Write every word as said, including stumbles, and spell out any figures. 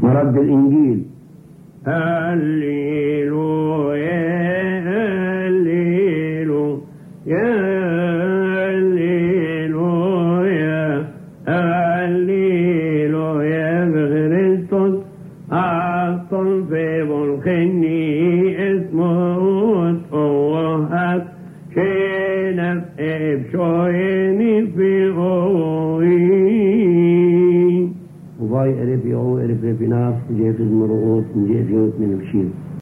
مرد الإنجيل. هللويا هللويا هللويا هللويا بخريستوس أعطن في ملخني اسمه وهات شنف إبشويني في أوي وباي أريف يعو أريف ريفيناف جيفز مرغوط جيف يوت من بشير.